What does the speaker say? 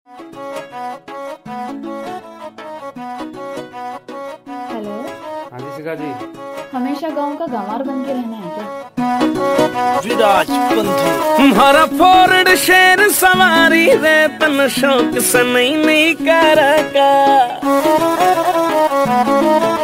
Hello. हाँ जी शिखा जी। हमेशा गांव का गंवार बन के रहना है क्या? विराज बंधु हमारा फोर्ड शेर सवारी रे तन शौक से नहीं कर का